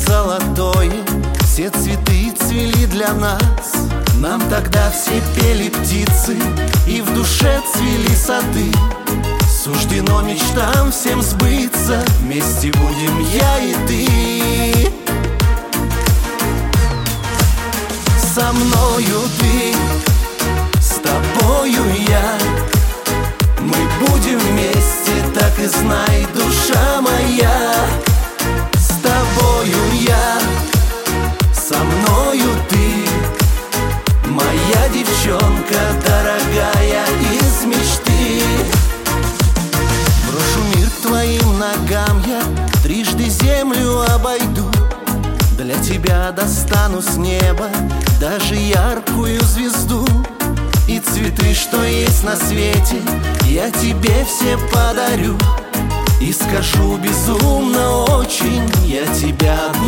золотое, все цветы цвели для нас. Нам тогда все пели птицы, и в душе цвели сады. Суждено мечтам всем сбыться, вместе будем я и ты. Со мною ты, с тобою я, мы будем вместе, так и знай, душа моя. С тобою я, со мною ты, моя девчонка дорогая из мечты. Брошу мир к твоим ногам я, трижды землю обойду. Для тебя достану с неба даже яркую звезду. И цветы, что есть на свете, я тебе все подарю. И скажу безумно очень, я тебя